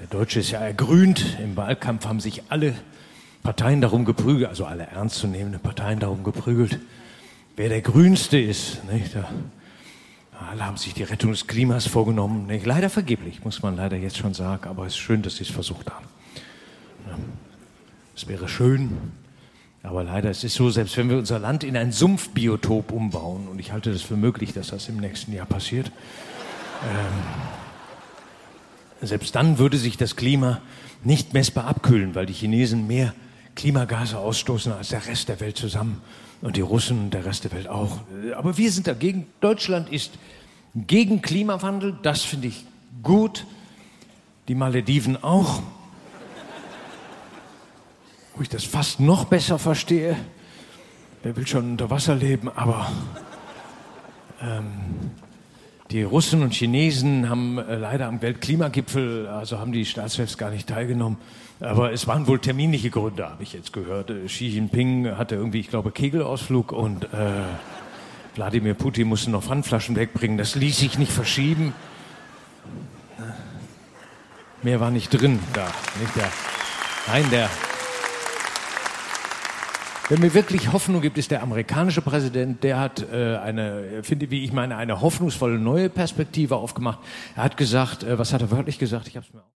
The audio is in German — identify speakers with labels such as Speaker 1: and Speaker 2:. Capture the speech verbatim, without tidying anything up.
Speaker 1: Der Deutsche ist ja ergrünt. Im Wahlkampf haben sich alle Parteien darum geprügelt, also alle ernstzunehmenden Parteien darum geprügelt, wer der Grünste ist. Nicht? Da, alle haben sich die Rettung des Klimas vorgenommen. Nicht? Leider vergeblich, muss man leider jetzt schon sagen, aber es ist schön, dass sie es versucht haben. Es wäre schön, aber leider es ist so, selbst wenn wir unser Land in ein Sumpfbiotop umbauen, und ich halte das für möglich, dass das im nächsten Jahr passiert, ähm, selbst dann würde sich das Klima nicht messbar abkühlen, weil die Chinesen mehr Klimagase ausstoßen als der Rest der Welt zusammen und die Russen und der Rest der Welt auch. Aber wir sind dagegen. Deutschland ist gegen Klimawandel, das finde ich gut. Die Malediven auch. Wo ich das fast noch besser verstehe. Wer will schon unter Wasser leben, aber ähm, die Russen und Chinesen haben äh, leider am Weltklimagipfel, also haben die Staatschefs gar nicht teilgenommen. Aber es waren wohl terminliche Gründe, habe ich jetzt gehört. Äh, Xi Jinping hatte irgendwie, ich glaube, Kegelausflug und äh, Wladimir Putin musste noch Pfandflaschen wegbringen. Das ließ sich nicht verschieben. Mehr war nicht drin da. Nicht der, nein, der... Wer mir wirklich Hoffnung gibt, ist der amerikanische Präsident. Der hat äh, eine, finde wie ich meine, eine hoffnungsvolle neue Perspektive aufgemacht. Er hat gesagt, äh, was hat er wörtlich gesagt? Ich hab's mir